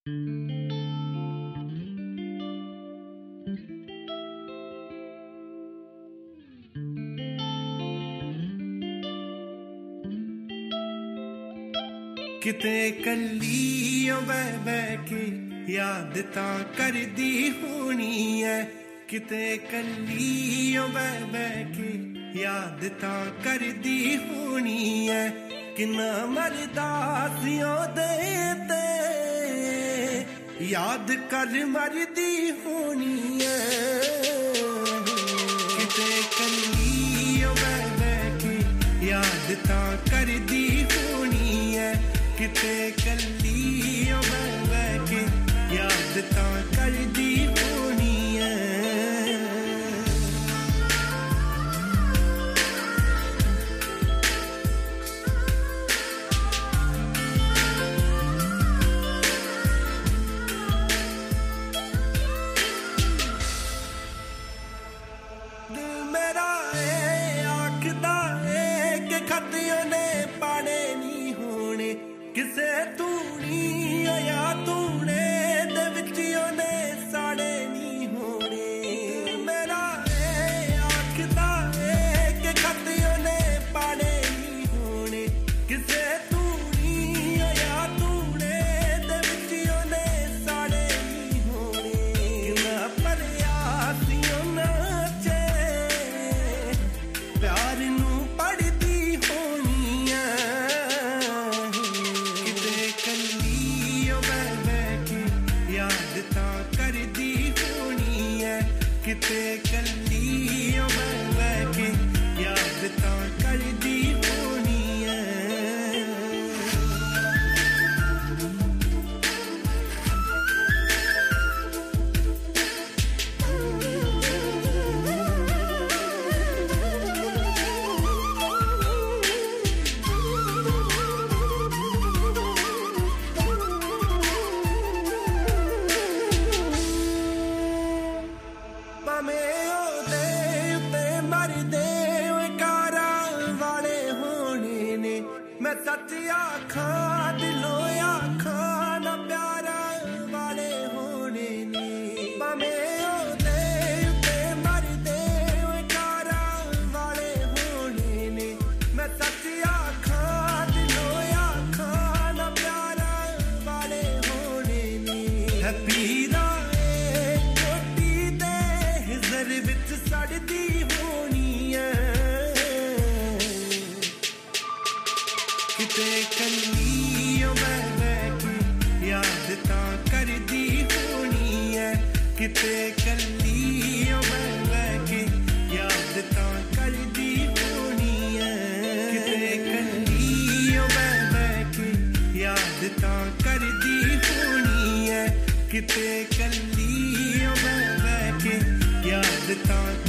किते कल्ली बह बह के याद तां करदी होनी है, किते कल्ली बह बह के याद तां करदी होनी है। किन्ना मरदा सी ओदे ते याद कर मरदी होनी है। किते कल्ली बह बह के याद तां करदी होनी है, किते कल्ली बह बह के याद तां करदी होनी है। दिल मेरा आखदा है कि खतियों ने पाने नहीं होने, किसे तूनी या तूने दे विचियों ने साड़े नहीं होने। मेरा आखदा है कि खतियों ने पाने नहीं होने, किसे तूनी या तूने दे विचियों ने साड़े नहीं होने। ना परयासियों नाचे प्यार नू पढ़दी होनी है। याद तां करदी होनी है, किते कल्ली बह बह के याद तां करदी होनी है। मैं सच आखां दिलों आखां ना प्यारा वाले होने ने। भावें ओदे उत्ते मरदे कारा वाले होने ने। मैं सच आखां दिलों आखां ना प्यारा वाले होने ने। है पीरा कोटी दे हिजर विच सड़दी होनी है, किते कल्ली बह बह के याद तां करदी होनी है, किते कल्ली बह बह के याद तां करदी होनी है। किते कल्ली बह बह के याद तां करदी होनी है, किते कल्ली बह बह के याद तां